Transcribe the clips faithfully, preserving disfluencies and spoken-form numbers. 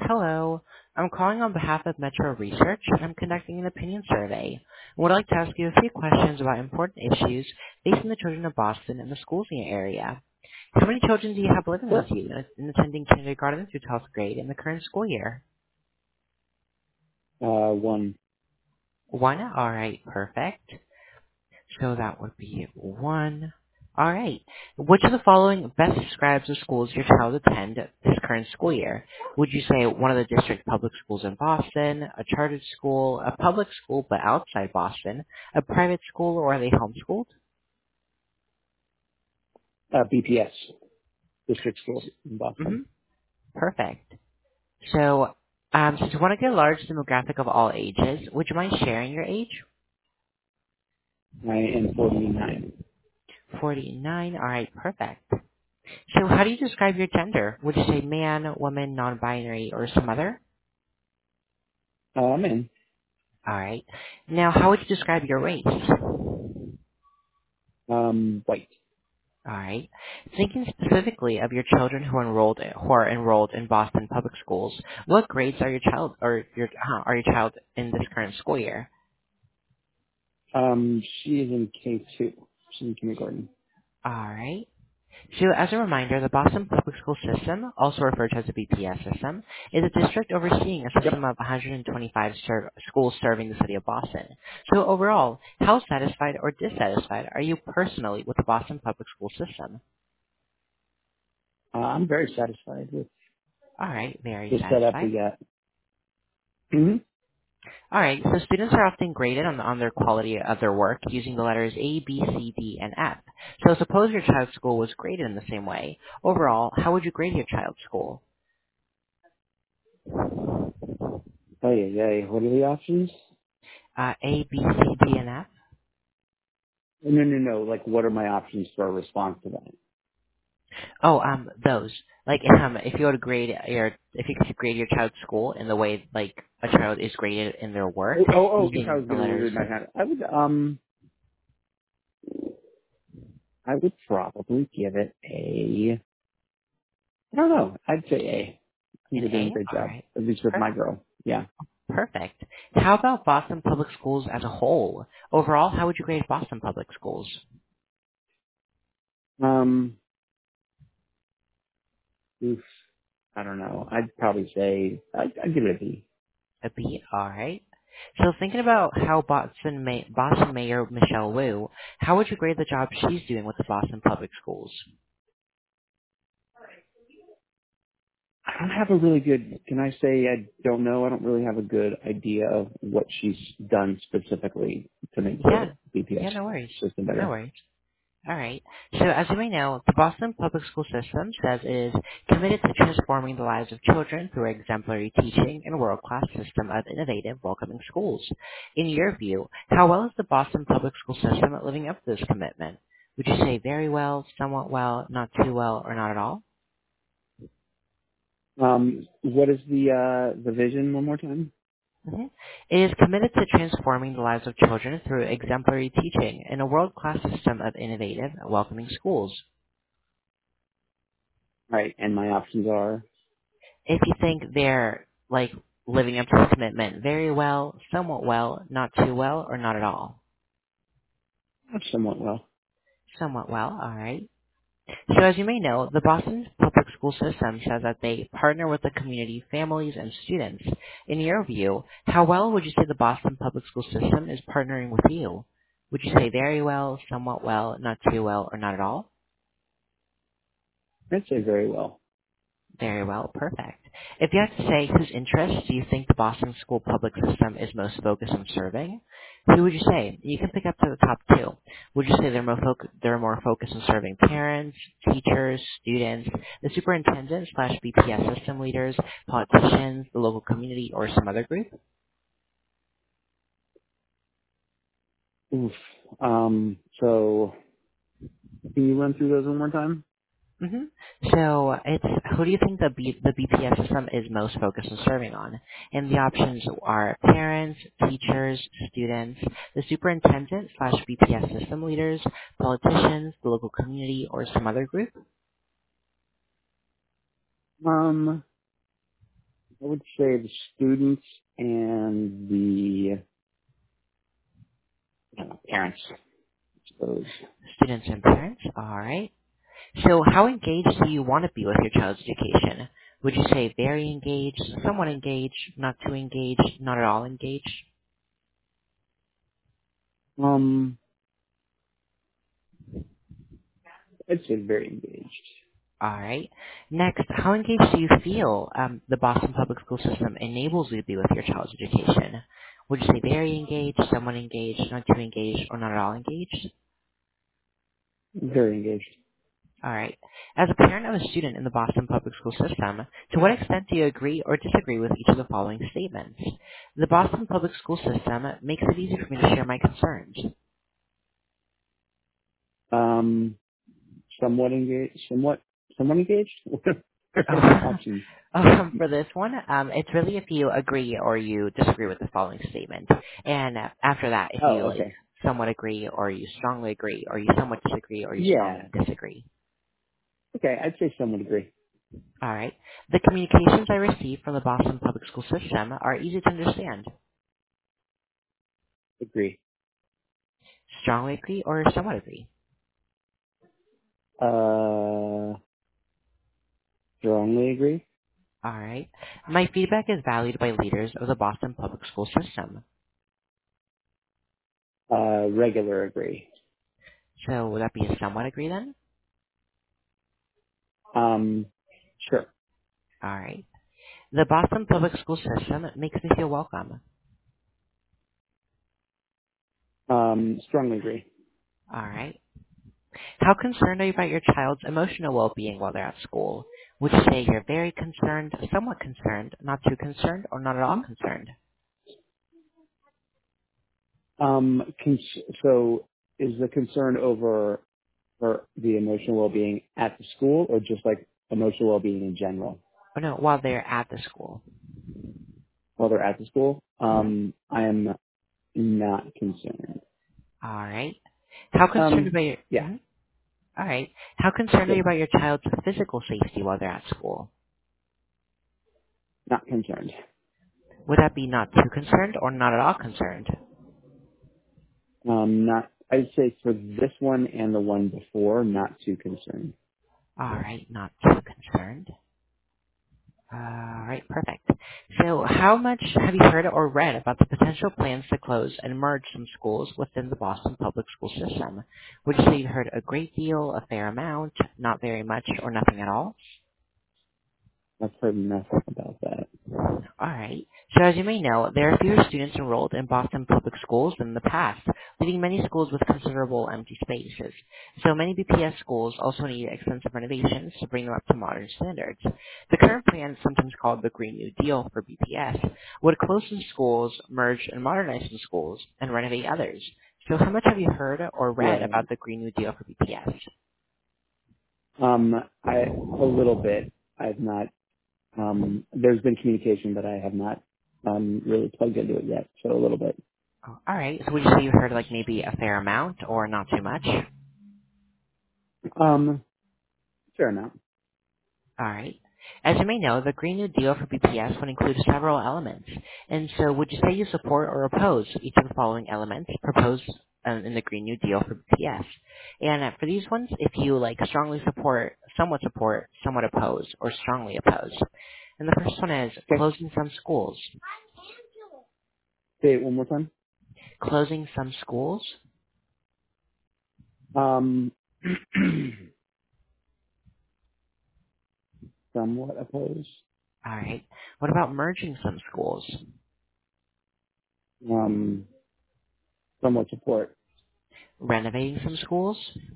Hello. I'm calling on behalf of Metro Research, and I'm conducting an opinion survey. I would like to ask you a few questions about important issues facing the children of Boston and the schools in your area. How many children do you have living with Sure. you and attending kindergarten through twelfth grade in the current school year? Uh, one. One? All right, perfect. So that would be one. All right. Which of the following best describes the schools your child attend this current school year? Would you say one of the district public schools in Boston, a chartered school, a public school but outside Boston, a private school, or are they homeschooled? Uh, B P S, District School in Boston. Mm-hmm. Perfect. So, um, since you want to get a large demographic of all ages, would you mind sharing your age? I am forty-nine. forty-nine. All right, perfect. So how do you describe your gender? Would you say man, woman, non-binary, or some other? Uh, I'm in. All right. Now, how would you describe your race? All Um, white. right. Thinking specifically of your children who are enrolled who are enrolled in Boston public schools, what grades are your child or your uh, are your child in this current school year? Um, she is in K two. She's in kindergarten. All right. So as a reminder, the Boston Public School System, also referred to as the B P S system, is a district overseeing a Yep. system of one hundred twenty-five ser- schools serving the city of Boston. So overall, how satisfied or dissatisfied are you personally with the Boston Public School System? Uh, I'm very satisfied with All right, very the setup we satisfied. got. Mm-hmm. All right, so students are often graded on, on their quality of their work using the letters A, B, C, D, and F. So suppose your child's school was graded in the same way. Overall, how would you grade your child's school? Oh yeah, yeah. What are the options? Uh, A, B, C, D, and F? No, no, no. Like, what are my options for a response to that? Oh, um, those. Like, um, if you were to grade your, if you could grade your child's school in the way, like, a child is graded in their work, Oh, oh, oh if I using was the going to letters, read my hand, I would, um, I would probably give it a, I don't know. I'd say A. I think an they're doing a A? great job, Alright. at least with my Per- girl. Yeah. perfect. How about Boston Public Schools as a whole? Overall, how would you grade Boston Public Schools? Um, oof, I don't know. I'd probably say I'd, I'd give it a B. A B? Alright. So thinking about how Boston, May- Boston Mayor Michelle Wu, how would you grade the job she's doing with the Boston Public Schools? I don't have a really good. Can I say I don't know? I don't really have a good idea of what she's done specifically to make Yeah. the B P S Yeah, no worries. system No better. worries. All right. So as you may know, the Boston Public School System says it is committed to transforming the lives of children through exemplary teaching and a world-class system of innovative, welcoming schools. In your view, how well is the Boston Public School System at living up to this commitment? Would you say very well, somewhat well, not too well, or not at all? Um, what is the uh, the vision? One more time. hmm It is committed to transforming the lives of children through exemplary teaching and a world-class system of innovative, welcoming schools. Right, and my options are If you think they're like living up to the commitment very well, somewhat well, not too well, or not at all. somewhat well. Somewhat well, all right. So as you may know, the Boston Public School System says that they partner with the community, families, and students. In your view, how well would you say the Boston Public School System is partnering with you? Would you say very well, somewhat well, not too well, or not at all? I'd say very well. Very well, perfect. If you had to say whose interests do you think the Boston school public system is most focused on serving, who would you say? You can pick up to the top two. Would you say they're more, foc- they're more focused on serving parents, teachers, students, the superintendent slash B P S system leaders, politicians, the local community, or some other group? Oof. Um, so can you run through those one more time? hmm So it's who do you think the B, the B P S system is most focused on serving on? And the options are parents, teachers, students, the superintendent slash B P S system leaders, politicians, the local community, or some other group. Um, I would say the students and the uh, parents, I suppose. Students and parents. All right. So how engaged do you want to be with your child's education? Would you say very engaged, somewhat engaged, not too engaged, not at all engaged? Um, I'd say very engaged. All right. Next, how engaged do you feel um, the Boston Public School System enables you to be with your child's education? Would you say very engaged, somewhat engaged, not too engaged, or not at all engaged? Very engaged. All right. As a parent of a student in the Boston Public School System, to what extent do you agree or disagree with each of the following statements? The Boston Public School System makes it easy for me to share my concerns. Um, somewhat engaged. Somewhat. Somewhat engaged. What are the Oh, options? um, for this one, um, it's really if you agree or you disagree with the following statement. And uh, after that, if you Oh, like okay. somewhat agree or you strongly agree or you somewhat disagree or you strongly Yeah. disagree. Okay, I'd say somewhat agree. All right. The communications I receive from the Boston Public School System are easy to understand. Agree. Strongly agree or somewhat agree. Uh, strongly agree. All right. My feedback is valued by leaders of the Boston Public School System. Uh, regular agree. So would that be a somewhat agree then? Um, sure. All right. The Boston Public School System makes me feel welcome. Um, strongly agree. All right. How concerned are you about your child's emotional well-being while they're at school? Would you say you're very concerned, somewhat concerned, not too concerned, or not at all concerned? Um, cons- so is the concern over for the emotional well-being at the school or just like emotional well-being in general Oh no, while they're at the school. while they're at the school? hmm Um, I am not concerned. All right. How concerned Um, about your? yeah, mhm. All right. How concerned are you good. about your child's physical safety while they're at school? Not concerned. Would that be not too concerned or not at all concerned? Um, not, I'd say for this one and the one before, not too concerned. All right, not too concerned. All right, perfect. So how much have you heard or read about the potential plans to close and merge some schools within the Boston public school system? Would you say you've heard a great deal, a fair amount, not very much, or nothing at all? I've heard nothing about that. All right. So as you may know, there are fewer students enrolled in Boston public schools than in the past, leaving many schools with considerable empty spaces. So many B P S schools also need extensive renovations to bring them up to modern standards. The current plan, sometimes called the Green New Deal for B P S, would close some schools, merge and modernize some schools, and renovate others. So how much have you heard or read Right. about the Green New Deal for B P S? Um, I, a little bit. I've not, um, there's been communication, but I have not, um, really plugged into it yet. So a little bit. Oh, all right. So would you say you heard like maybe a fair amount or not too much? Um, fair amount. All right. As you may know, the Green New Deal for B P S would include several elements. And so would you say you support or oppose each of the following elements proposed um, in the Green New Deal for B P S? And uh, for these ones, if you like strongly support, somewhat support, somewhat oppose, or strongly oppose. And the first one is Okay. closing some schools. Say it one more time. Closing some schools. Um, somewhat opposed. All right. What about merging some schools? Um, somewhat support. Renovating some schools?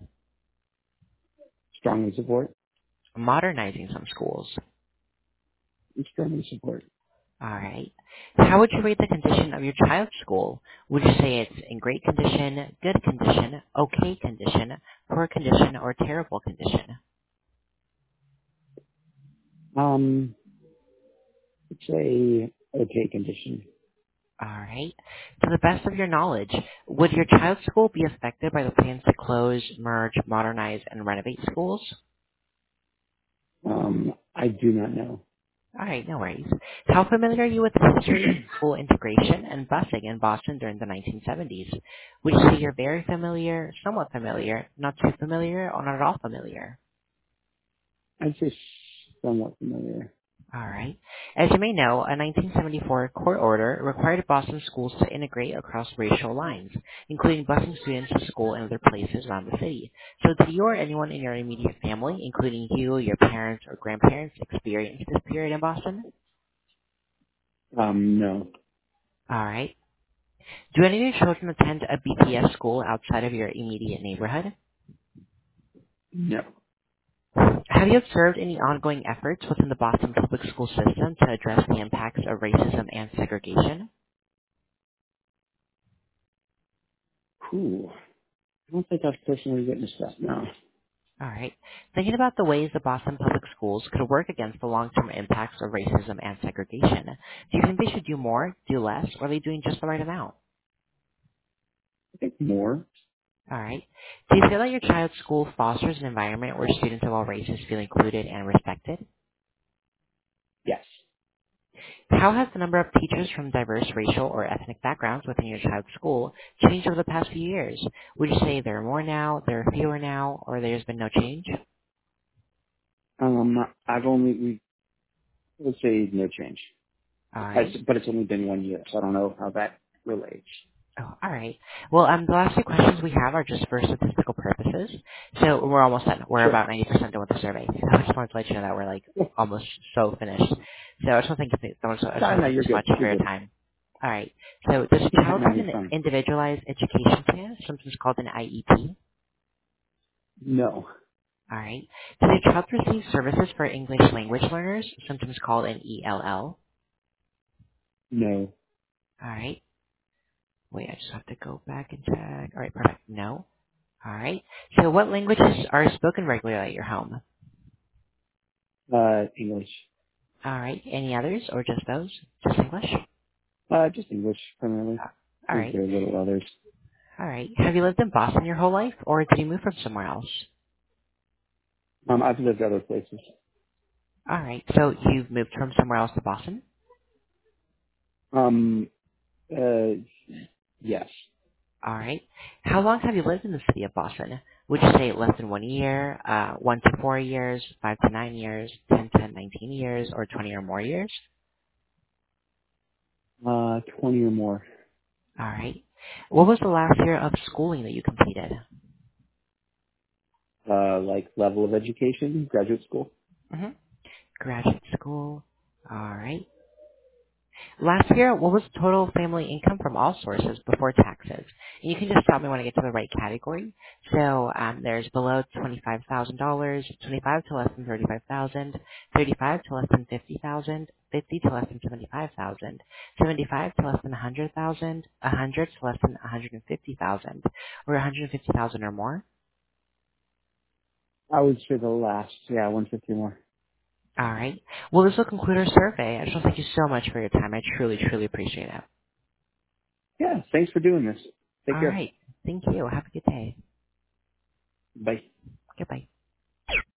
Strongly support. Modernizing some schools? Strongly support. All right. How would you rate the condition of your child's school? Would you say it's in great condition, good condition, okay condition, poor condition, or terrible condition? Um, it's a okay condition. All right. To the best of your knowledge, would your child's school be affected by the plans to close, merge, modernize, and renovate schools? Um, I do not know. All right, no worries. How familiar are you with the history of school integration and busing in Boston during the nineteen seventies? Would you say you're very familiar, somewhat familiar, not too familiar, or not at all familiar? I'd say somewhat familiar. All right. As you may know, a nineteen seventy-four court order required Boston schools to integrate across racial lines, including busing students to school and other places around the city. So did you or anyone in your immediate family, including you, your parents, or grandparents, experience this period in Boston? Um, no. All right. Do any of your children attend a B P S school outside of your immediate neighborhood? No. Have you observed any ongoing efforts within the Boston public school system to address the impacts of racism and segregation? Cool. I don't think I've personally witnessed that, no. All right. Thinking about the ways the Boston public schools could work against the long-term impacts of racism and segregation, do you think they should do more, do less, or are they doing just the right amount? I think more. All right. Do you feel that your child's school fosters an environment where students of all races feel included and respected? Yes. How has the number of teachers from diverse racial or ethnic backgrounds within your child's school changed over the past few years? Would you say there are more now, there are fewer now, or there's been no change? Um, I've only, we, let's say no change. All I, right. but it's only been one year, so I don't know how that relates. Oh, all right. Well, um, the last two questions we have are just for statistical purposes. So we're almost done. We're Sure. about ninety percent done with the survey. So I just wanted to let you know that we're like Yeah. almost so finished. So I just want to thank you, I just want No, to no, thank you you're so good. much for You're your good. time. All right. So does a Yeah, child no, have you're an fine. individualized education plan, sometimes called an I E P? No. All right. Does your child receive services for English language learners, sometimes called an E L L? No. All right. Wait, I just have to go back and check. All right, perfect. No. All right. So what languages are spoken regularly at your home? Uh, English. All right. Any others or just those? Just English? Uh, just English, primarily. Uh, All Is right. there little others? All right. Have you lived in Boston your whole life, or did you move from somewhere else? Um, I've lived other places. All right. So you've moved from somewhere else to Boston? Um, uh, yes. All right. How long have you lived in the city of Boston? Would you say less than one year, uh, one to four years, five to nine years, ten to nineteen years, or twenty or more years? Uh, twenty or more. All right. What was the last year of schooling that you completed? Uh, like level of education, graduate school. Mm-hmm. Graduate school. All right. Last year, what was total family income from all sources before taxes? And you can just stop me when I get to the right category. So um, there's below twenty-five thousand dollars, twenty-five to less than thirty-five thousand dollars, thirty-five to less than fifty thousand dollars, fifty to less than seventy-five thousand dollars, seventy-five to less than one hundred thousand dollars, one hundred to less than one hundred fifty thousand dollars, or one hundred fifty thousand dollars or more. I would say the last, yeah, one fifty more. All right. Well, this will conclude our survey. I just want to thank you so much for your time. I truly, truly appreciate it. Yeah, thanks for doing this. Take All care. right. Thank you. Have a good day. Bye. Goodbye.